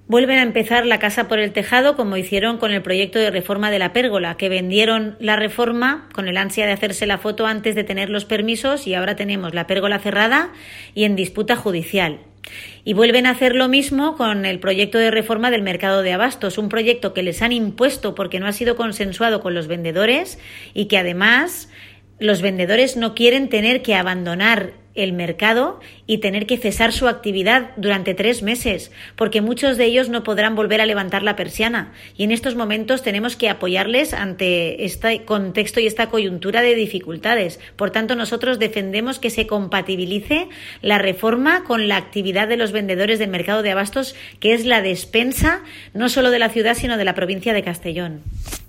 Vuelven a empezar la casa por el tejado, como hicieron con el proyecto de reforma de la pérgola, que vendieron la reforma con el ansia de hacerse la foto antes de tener los permisos, y ahora tenemos la pérgola cerrada y en disputa judicial. Y vuelven a hacer lo mismo con el proyecto de reforma del mercado de abastos, un proyecto que les han impuesto porque no ha sido consensuado con los vendedores y que además los vendedores no quieren tener que abandonar el mercado y tener que cesar su actividad durante 3 meses, porque muchos de ellos no podrán volver a levantar la persiana. Y en estos momentos tenemos que apoyarles ante este contexto y esta coyuntura de dificultades. Por tanto, nosotros defendemos que se compatibilice la reforma con la actividad de los vendedores del mercado de abastos, que es la despensa no solo de la ciudad, sino de la provincia de Castellón.